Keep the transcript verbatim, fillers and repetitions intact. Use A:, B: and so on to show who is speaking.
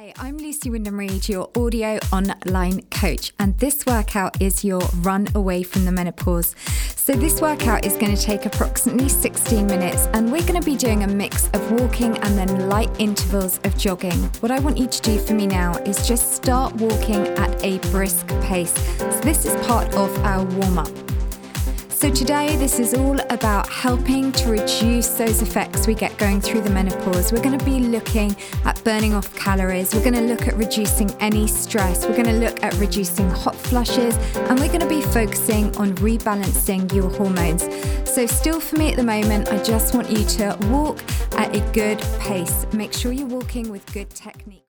A: Hi, I'm Lucy Wyndham Reid, your audio online coach, and this workout is your run away from the menopause. So this workout is going to take approximately sixteen minutes, and we're going to be doing a mix of walking and then light intervals of jogging. What I want you to do for me now is just start walking at a brisk pace. So this is part of our warm-up. So today, this is all about helping to reduce those effects we get going through the menopause. We're going to be looking at burning off calories. We're going to look at reducing any stress. We're going to look at reducing hot flushes, and we're going to be focusing on rebalancing your hormones. So still for me at the moment, I just want you to walk at a good pace. Make sure you're walking with good technique.